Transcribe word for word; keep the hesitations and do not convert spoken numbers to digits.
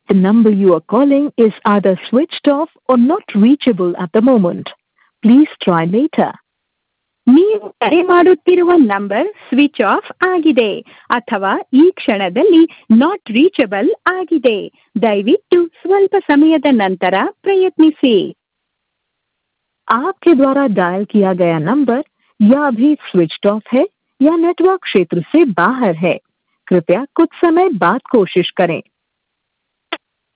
The number you are calling is either switched off or not reachable at the moment. Please try later. ನೀವು ಕರೆ ಮಾಡುತ್ತಿರುವ number switch off ಆಗಿದೆ ಅಥವಾ ಈ ಕ್ಷಣದಲ್ಲಿ ನಾಟ್ ರೀಚಬಲ್ ಆಗಿದೆ. ದಯವಿಟ್ಟು ಸ್ವಲ್ಪ ಸಮಯದ ನಂತರ ಪ್ರಯತ್ನಿಸಿ. आपके द्वारा डायल किया गया नंबर या अभी स्विच्ड ऑफ है या नेटवर्क क्षेत्र से बाहर है. कृपया कुछ समय बाद कोशिश करें.